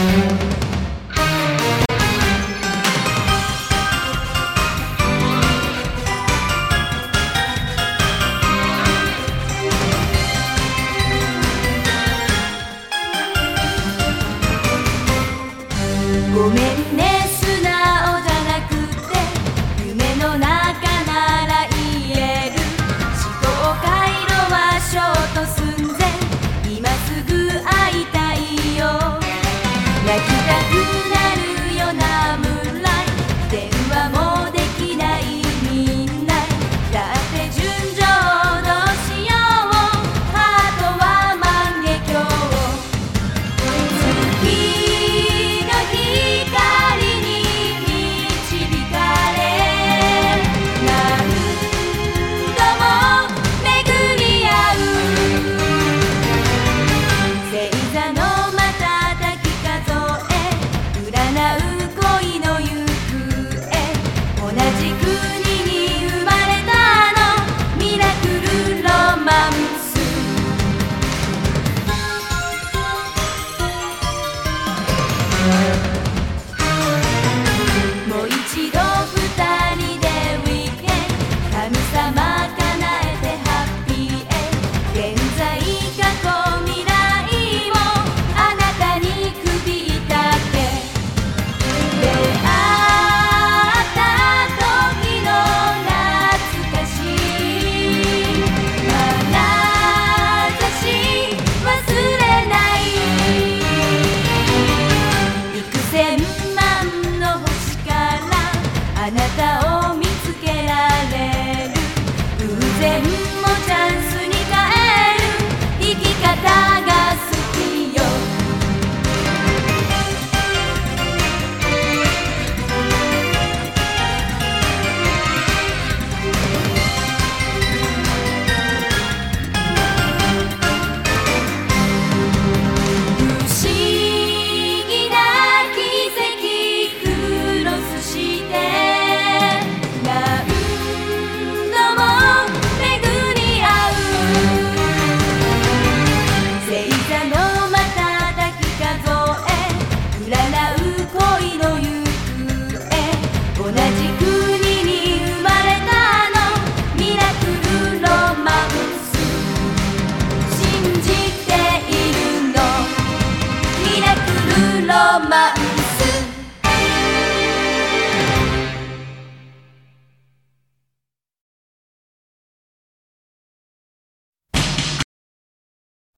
ごめんね素直じゃなくて夢の中なら言える思考回路はショート寸前今すぐ会いたいよ泣きたくなるよなムーンライト電話もできないみんなだって純情どうしようハートは万華鏡月の光に導かれ何度も巡り合う星座の瞬き数え占う恋の行方同じ国に生まれたのミラクルロマンスもう一度二人でウィークエンド神様叶えてハッピーエンド現在過去未来をあなたに首だけ出会った時の懐かしい眼差し忘れない幾千万の星からあなたを見つけられる偶然もチャンスに変える生き方が好きよ不思議な奇跡クロスして何度も巡り合う星座の瞬き数え占う恋の行方同じ国に生まれたのミラクルロマンス信じているのミラクルロマンス